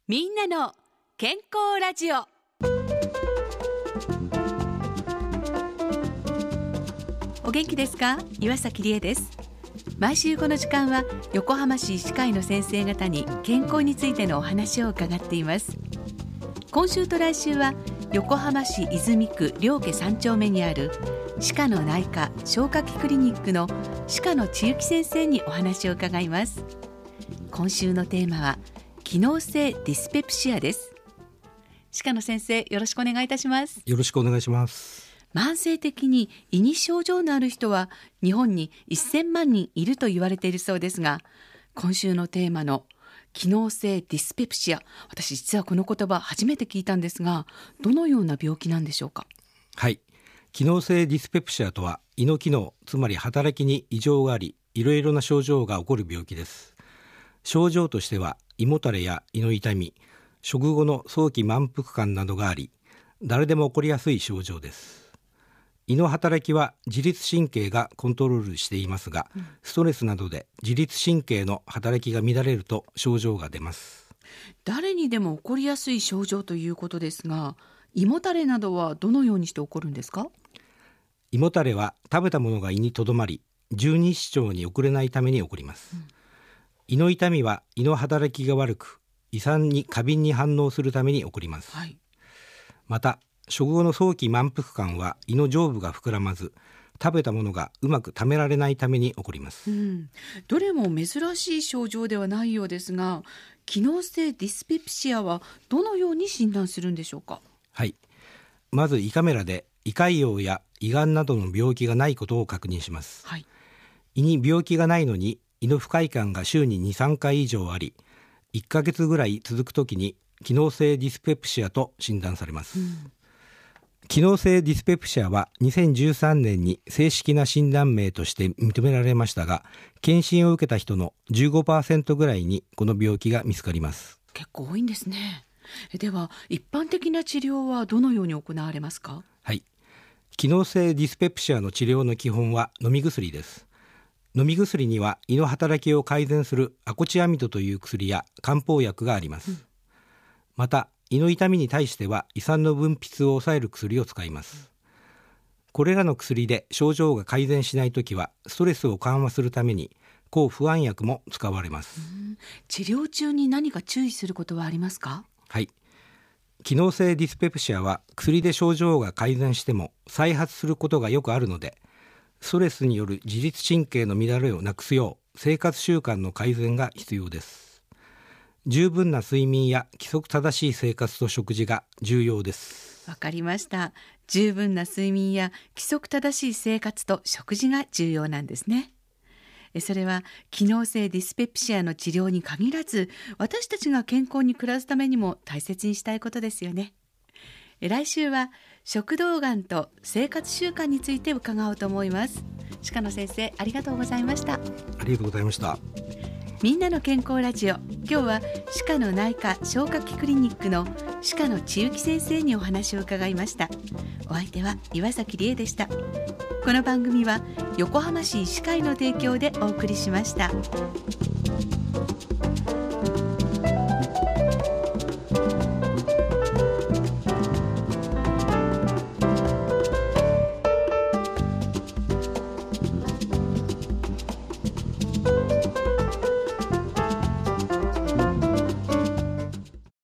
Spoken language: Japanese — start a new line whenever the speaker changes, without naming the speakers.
みんなの健康ラジオ。お元気ですか？岩崎理恵です。毎週この時間は横浜市医師会の先生方に健康についてのお話を伺っています。今週と来週は横浜市泉区両家3丁目にある歯科の内科消化器クリニックの鹿野千幸先生にお話を伺います。今週のテーマは機能性ディスペプシアです。鹿野先生、よろしくお願いいたします。
よろしくお願いします。
慢性的に胃に症状のある人は日本に1000万人いると言われているそうですが、今週のテーマの機能性ディスペプシア、私実はこの言葉初めて聞いたんですが、どのような病気なんでしょうか？
はい、機能性ディスペプシアとは胃の機能、つまり働きに異常があり、いろいろな症状が起こる病気です。症状としては胃もたれや胃の痛み、食後の早期満腹感などがあり、誰でも起こりやすい症状です。胃の働きは自律神経がコントロールしていますが、ストレスなどで自律神経の働きが乱れると症状が出ます。
誰にでも起こりやすい症状ということですが、胃もたれなどはどのようにして起こるんですか？
胃もたれは食べたものが胃にとどまり、十二指腸に送れないために起こります。胃の痛みは胃の働きが悪く、胃酸に過敏に反応するために起こります。また、食後の早期満腹感は胃の上部が膨らまず、食べたものがうまく溜められないために起こります。
どれも珍しい症状ではないようですが、機能性ディスペプシアはどのように診断するんでしょうか？
はい、まず胃カメラで胃潰瘍や胃がんなどの病気がないことを確認します。胃に病気がないのに胃の不快感が週に 2,3 回以上あり、1ヶ月ぐらい続くときに機能性ディスペプシアと診断されます。機能性ディスペプシアは2013年に正式な診断名として認められましたが、検診を受けた人の 15% ぐらいにこの病気が見つかります。
結構多いんですね。では一般的な治療はどのように行われますか？
はい、機能性ディスペプシアの治療の基本は飲み薬です。飲み薬には胃の働きを改善するアコチアミドという薬や漢方薬があります。また胃の痛みに対しては胃酸の分泌を抑える薬を使います。これらの薬で症状が改善しないときはストレスを緩和するために抗不安薬も使われます。
治療中に何か注意することはありますか？
はい、機能性ディスペプシアは薬で症状が改善しても再発することがよくあるので、ストレスによる自律神経の乱れをなくすよう生活習慣の改善が必要です。十分な睡眠や規則正しい生活と食事が重要です。
わかりました。十分な睡眠や規則正しい生活と食事が重要なんですね。それは機能性ディスペプシアの治療に限らず、私たちが健康に暮らすためにも大切にしたいことですよね。来週は食道がんと生活習慣について伺おうと思います。鹿野先生、ありがとうございました。
ありがとうございました。
みんなの健康ラジオ、今日は歯科の内科消化器クリニックの鹿野千幸先生にお話を伺いました。お相手は岩崎理恵でした。この番組は横浜市医師会の提供でお送りしました。